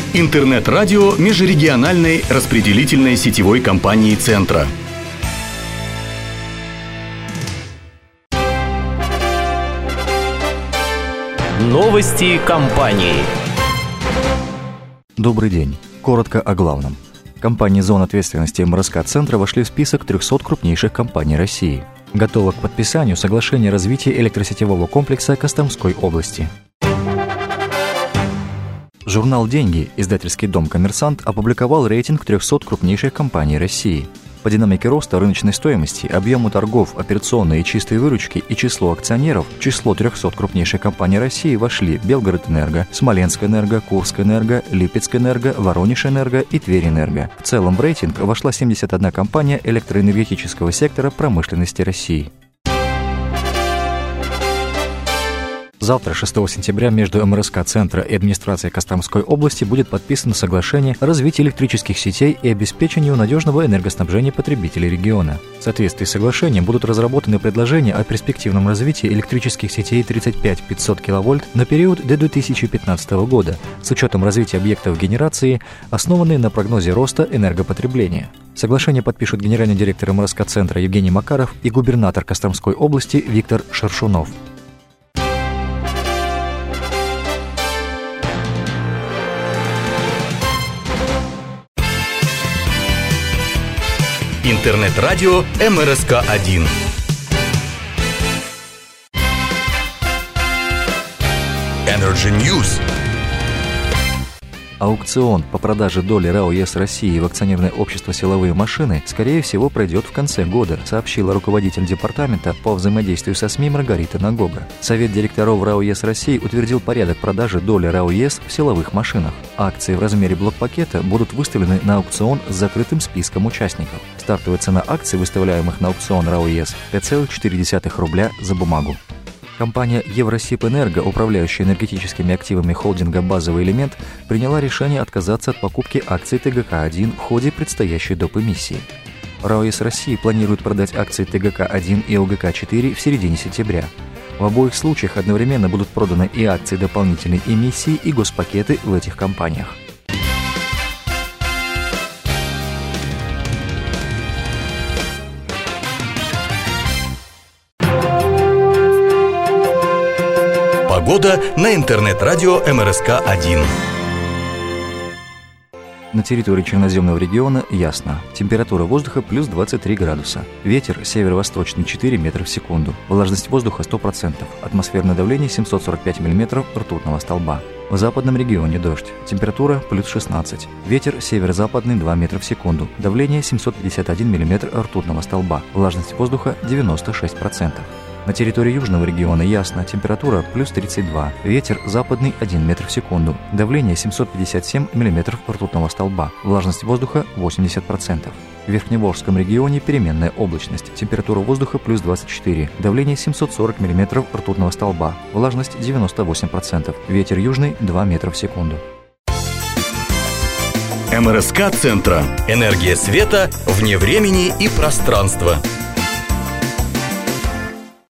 Интернет-радио межрегиональной распределительной сетевой компании «Центра». Новости компании. Добрый день. Коротко о главном. Компании зон ответственности МРСК «Центра» вошли в список 300 крупнейших компаний России. Готово к подписанию соглашение о развитии электросетевого комплекса Костромской области. Журнал «Деньги», издательский дом «Коммерсант» опубликовал рейтинг 300 крупнейших компаний России. По динамике роста рыночной стоимости, объему торгов, операционной и чистой выручки и числу акционеров в число 300 крупнейших компаний России вошли Белгородэнерго, Смоленскэнерго, Курскэнерго, Липецкэнерго, Воронежэнерго и Тверенерго. В целом в рейтинг вошла 71 компания электроэнергетического сектора промышленности России. Завтра, 6 сентября, между МРСК «Центра» и администрацией Костромской области будет подписано соглашение о развитии электрических сетей и обеспечению надежного энергоснабжения потребителей региона. В соответствии с соглашением будут разработаны предложения о перспективном развитии электрических сетей 35-500 кВт на период до 2015 года с учетом развития объектов генерации, основанные на прогнозе роста энергопотребления. Соглашение подпишут генеральный директор МРСК «Центра» Евгений Макаров и губернатор Костромской области Виктор Шершунов. Интернет-радио МРСК-1. Energy News. Аукцион по продаже доли РАО ЕС России в акционерное общество «Силовые машины» скорее всего пройдет в конце года, сообщила руководитель департамента по взаимодействию со СМИ Маргарита Нагоба. Совет директоров РАО ЕС России утвердил порядок продажи доли РАО ЕС в силовых машинах. Акции в размере блок-пакета будут выставлены на аукцион с закрытым списком участников. Стартовая цена акций, выставляемых на аукцион РАО ЕС, 5,4 рубля за бумагу. Компания «Евросибэнерго», управляющая энергетическими активами холдинга «Базовый элемент», приняла решение отказаться от покупки акций ТГК-1 в ходе предстоящей доп. Эмиссии. РАО ЕС России планирует продать акции ТГК-1 и ОГК-4 в середине сентября. В обоих случаях одновременно будут проданы и акции дополнительной эмиссии, и госпакеты в этих компаниях. Погода на интернет-радио МРСК-1. На территории черноземного региона ясно. Температура воздуха плюс 23 градуса. Ветер северо-восточный 4 метра в секунду. Влажность воздуха 100%. Атмосферное давление 745 мм ртутного столба. В западном регионе дождь. Температура плюс 16. Ветер северо-западный 2 метра в секунду. Давление 751 мм ртутного столба. Влажность воздуха 96%. На территории южного региона ясно. Температура плюс 32. Ветер западный 1 метр в секунду. Давление 757 мм ртутного столба. Влажность воздуха 80%. В Верхневолжском регионе переменная облачность. Температура воздуха плюс 24. Давление 740 мм ртутного столба. Влажность 98%. Ветер южный 2 метра в секунду. МРСК «Центра». Энергия света вне времени и пространства.